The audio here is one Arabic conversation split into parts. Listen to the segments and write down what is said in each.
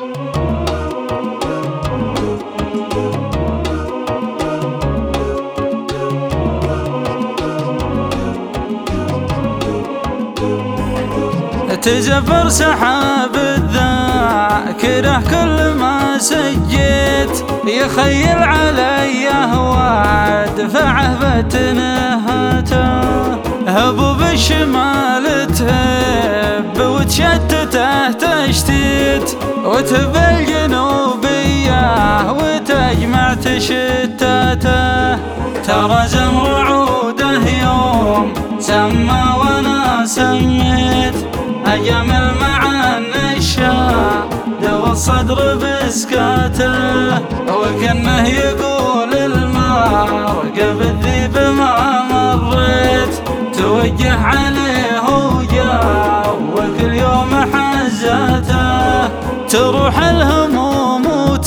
تزفر سحاب الذاكرة كل ما سجيت، يخيل علي وادفعه بتنهاته، هبوب الشمال تهب وتشتته تشتيت، وتهب الجنوبية وتجمع تشتاته، ترى زمر عوده يوم سمى وانا سميت، أجمل مع النشاد والصدر بسكاته، وكأنه يقول المرقب الذيب ما مريت، توجه عليه وجاء وكل يوم حزاته، تروح الهموم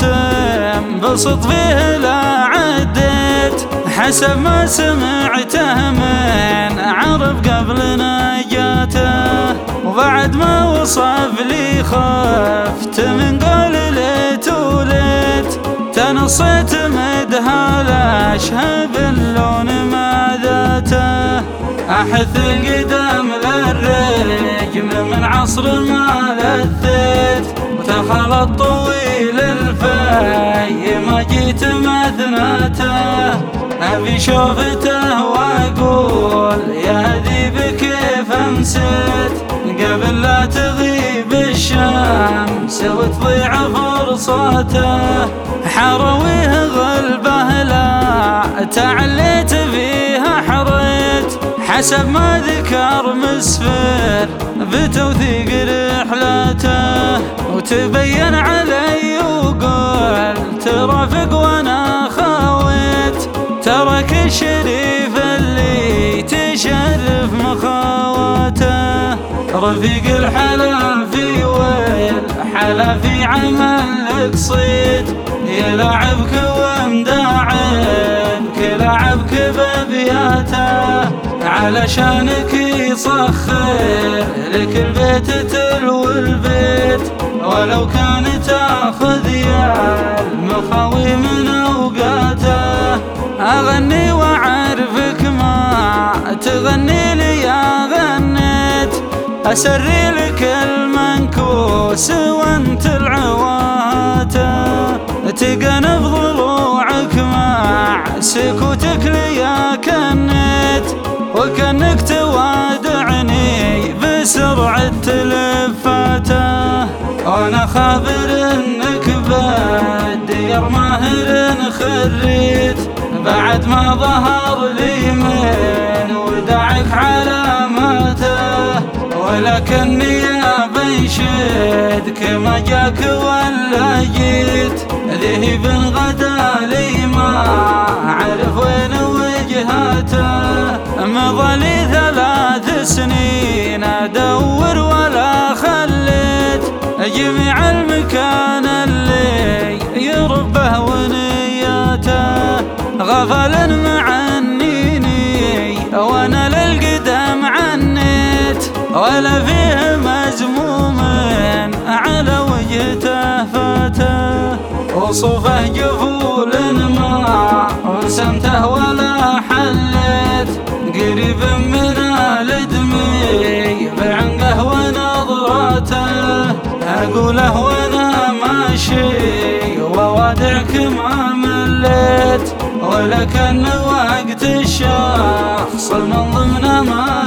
وتنبسط فيه لا عديت، حسب ما سمعته من عرب قبل نجاته، وبعد ما وصف لي خفت من قول ليت وليت، تنصيت مدها الأشهب اللون ما ذاته، أحث القدم للرجم من عصر ما لثيت، وتخلط طويل الفي ما جيت مثناته، أبي شوفته وأقول يا ذيب كيف أمسيت، قبل لا تغيب الشمس وتضيع فرصته، حرويه غلبه لا تعليت فيها حريت، حسب ما ذكر مسفر بتوثيق رحلته، وتبين علي وقلت رافق وانا خاويت، ترك الشريف اللي تشرف مخاواته، رفيق الحلا في ويل حلا في عمل قصيد، يلعبك ومداعبك لعبك بابياته، علشانك يسخر لك البيت تلو البيت، ولو كان تاخذ يا المخاوي من اوقاته، اغني واعرفك ما تغني لي يا غنيت، أسري لك المنكوس وانت العواته، تقنف ضلوعك مع سكوتك لي يا كنيت، وكأنك توادعني بسرعة تلفاته، وانا خابر انك بالدير ماهر خريت، بعد ما ظهر لي من ودعك علاماته، ولكني يا بنشد كما جاك ولا جيت، ذهب غدا لي ما عرف وين وجهاته، مضى لي 3 سنين ادور ولا خليت، جميع المكان اللي يربه ونياته، غفل معنيني وانا للقدم عنيت، ولا فيه مزموم على وجهته فاته، وصوفه جفول ما رسمته ولا حليت، قريب من الدمي بعنقه ونظراته، اقوله وانا ماشي ووادعك ما مليت، ولكن وقت الشخص من ضمن ما